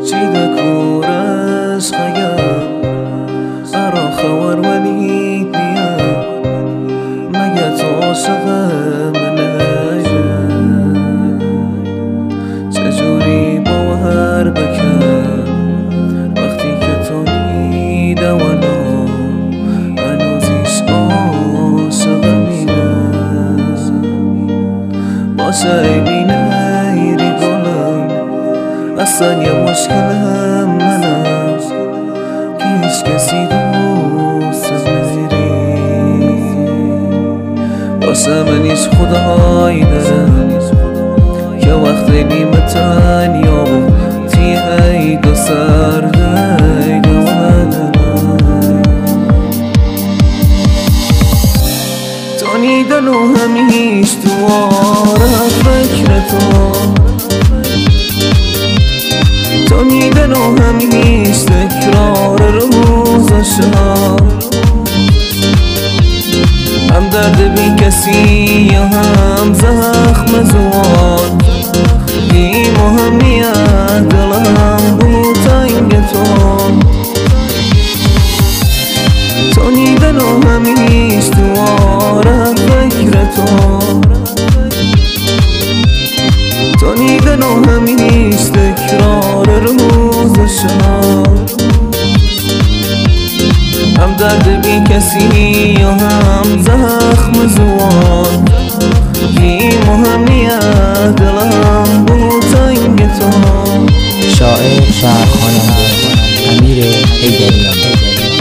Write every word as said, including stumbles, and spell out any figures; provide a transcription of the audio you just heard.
چیده کور عشقیم ارا خور ولید نیم مگه تو عاشق منه چجوری باور بکن وقتی که تو نیده ولو هنوزیش عاشقمینه باشه بینه ایری گلم اصلا یه مشکلم منم که هیچ کسی دوست نداری واسه من هیچ خدایی دارم که وقتی نیمه تنیا بود تیه دو سرده دوادنم تو نیدن و همیش دواره فکر تو تو میدن و همیش تکرار روز و شب هم درد بی کسی یا هم زخم زوان بیم و همیت دلم بود تنگ تو تو نیدن و همیش دواره فکر تو تو نیدن و همیش تکرار روز و شب هم درد بی کسی یا هم زخم زوان بیم و همیت دلم بود تنگ تو. شاعر و خواننده امیر حیدریان.